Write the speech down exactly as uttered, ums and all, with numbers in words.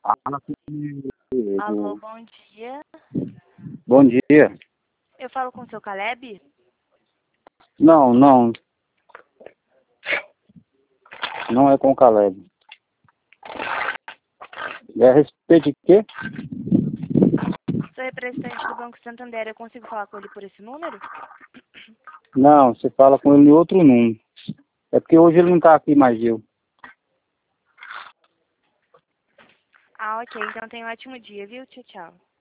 Alô, bom dia. Bom dia. Eu falo com o seu Caleb? Não, não. Não é com o Caleb. É a respeito de quê? Sou representante do Banco Santander. Eu consigo falar com ele por esse número? Não, você fala com ele em outro número. É porque hoje ele não está aqui mais, eu. Ah, ok. Então tenha um ótimo dia, viu? Tchau, tchau.